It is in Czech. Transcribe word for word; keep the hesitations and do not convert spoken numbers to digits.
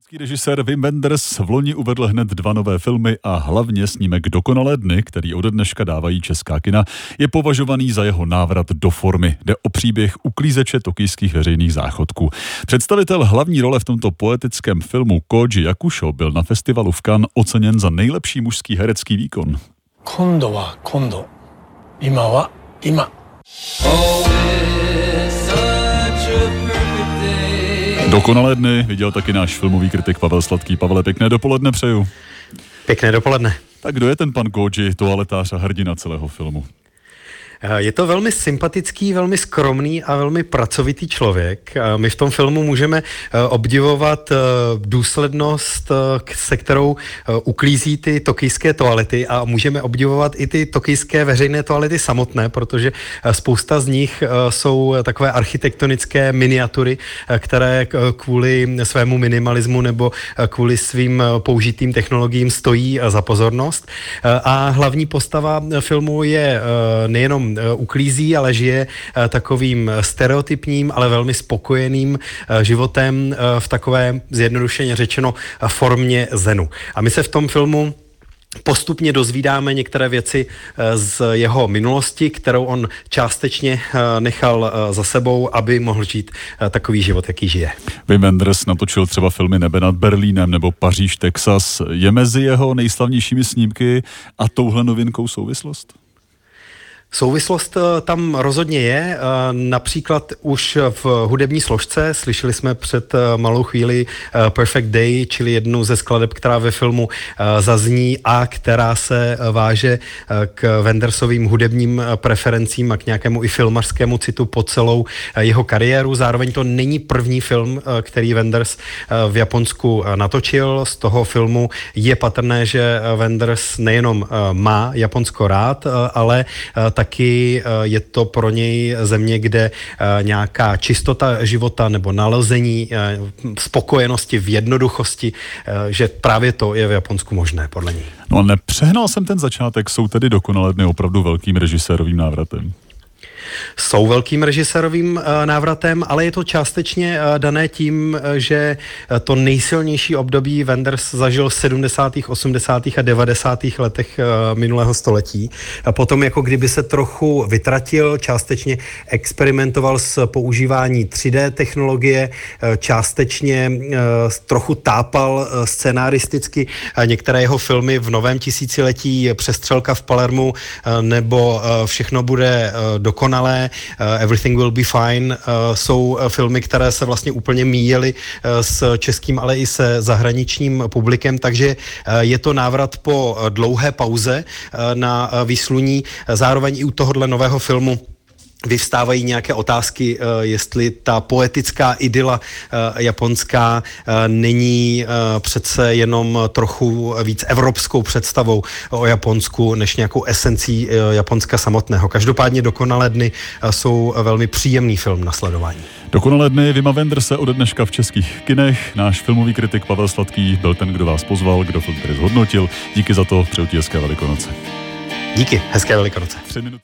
Český režisér Wim Wenders v loni uvedl hned dva nové filmy a hlavně snímek Dokonalé dny, který ode dneška dávají česká kina, je považovaný za jeho návrat do formy. Jde o příběh uklízeče tokijských veřejných záchodků. Představitel hlavní role v tomto poetickém filmu Koji Yakusho byl na festivalu v Cannes oceněn za nejlepší mužský herecký výkon. Kondo wa kondo, ima wa ima. Dokonalé dny viděl taky náš filmový kritik Pavel Sladký. Pavle, pěkné dopoledne přeju. Pěkné dopoledne. Tak kdo je ten pan Koji, toaletář a hrdina celého filmu? Je to velmi sympatický, velmi skromný a velmi pracovitý člověk. My v tom filmu můžeme obdivovat důslednost, se kterou uklízí ty tokijské toalety, a můžeme obdivovat i ty tokijské veřejné toalety samotné, protože spousta z nich jsou takové architektonické miniatury, které kvůli svému minimalismu nebo kvůli svým použitým technologiím stojí za pozornost. A hlavní postava filmu je nejenom uklízí, ale žije takovým stereotypním, ale velmi spokojeným životem v takové, zjednodušeně řečeno, formě zenu. A my se v tom filmu postupně dozvídáme některé věci z jeho minulosti, kterou on částečně nechal za sebou, aby mohl žít takový život, jaký žije. Wim Wenders natočil třeba filmy Nebe nad Berlínem nebo Paříž, Texas. Je mezi jeho nejslavnějšími snímky a touhle novinkou souvislost? Souvislost tam rozhodně je, například už v hudební složce, slyšeli jsme před malou chvíli Perfect Day, čili jednu ze skladeb, která ve filmu zazní a která se váže k Wendersovým hudebním preferencím a k nějakému i filmařskému citu po celou jeho kariéru. Zároveň to není první film, který Wenders v Japonsku natočil. Z toho filmu je patrné, že Wenders nejenom má Japonsko rád, ale taky je to pro něj země, kde nějaká čistota života nebo nalezení spokojenosti v jednoduchosti, že právě to je v Japonsku možné, podle něj. No, nepřehnal jsem ten začátek, jsou tedy Dokonalé dny opravdu velkým režisérovým návratem? Jsou velkým režisérovým návratem, ale je to částečně dané tím, že to nejsilnější období Wenders zažil v sedmdesátých, osmdesátých a devadesátých letech minulého století. A potom jako kdyby se trochu vytratil, částečně experimentoval s používání tři dé technologie, částečně trochu tápal scenaristicky některé jeho filmy v novém tisíciletí, Přestřelka v Palermu nebo Všechno bude dokonalé, Everything Will Be Fine, jsou filmy, které se vlastně úplně míjely s českým, ale i se zahraničním publikem, takže je to návrat po dlouhé pauze na výsluní. Zároveň i u tohohle nového filmu vyvstávají nějaké otázky, jestli ta poetická idyla japonská není přece jenom trochu víc evropskou představou o Japonsku, než nějakou esencí Japonska samotného. Každopádně Dokonalé dny jsou velmi příjemný film na sledování. Dokonalé dny Wima Wenderse ode dneška v českých kinech. Náš filmový kritik Pavel Sladký byl ten, kdo vás pozval, kdo film tedy zhodnotil. Díky za to, přeju ti hezké Velikonoce. Díky, hezké Velikonoce.